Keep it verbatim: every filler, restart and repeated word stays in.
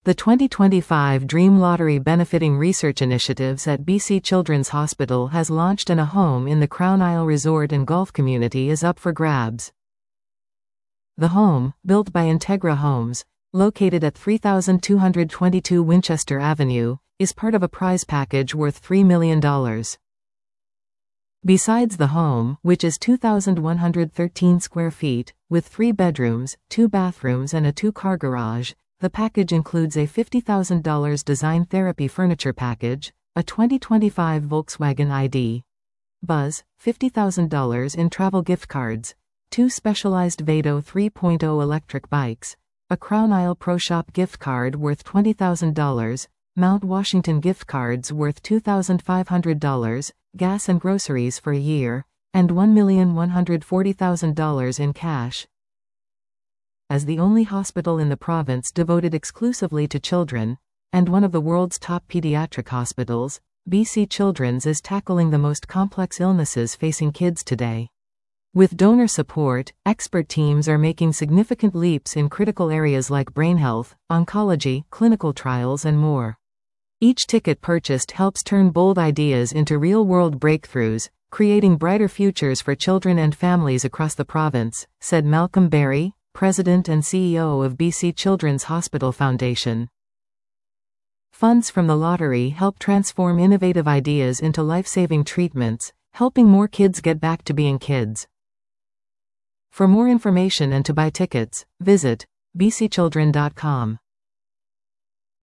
The twenty twenty-five Dream Lottery benefiting research initiatives at B C Children's Hospital has launched, and a home in the Crown Isle Resort and Golf Community is up for grabs. The home, built by Integra Homes, located at three thousand two hundred twenty-two Winchester Avenue, is part of a prize package worth three million dollars. Besides the home, which is two thousand one hundred thirteen square feet, with three bedrooms, two bathrooms and a two-car garage, the package includes a fifty thousand dollars design therapy furniture package, a twenty twenty-five Volkswagen I D Buzz, fifty thousand dollars in travel gift cards, two specialized Vado three point oh electric bikes, a Crown Isle Pro Shop gift card worth twenty thousand dollars, Mount Washington gift cards worth two thousand five hundred dollars, gas and groceries for a year, and one million one hundred forty thousand dollars in cash. As the only hospital in the province devoted exclusively to children, and one of the world's top pediatric hospitals, B C Children's is tackling the most complex illnesses facing kids today. With donor support, expert teams are making significant leaps in critical areas like brain health, oncology, clinical trials and more. Each ticket purchased helps turn bold ideas into real-world breakthroughs, creating brighter futures for children and families across the province, said Malcolm Berry, President and C E O of B C Children's Hospital Foundation. Funds from the lottery help transform innovative ideas into life-saving treatments, helping more kids get back to being kids. For more information and to buy tickets, visit b c children dot com.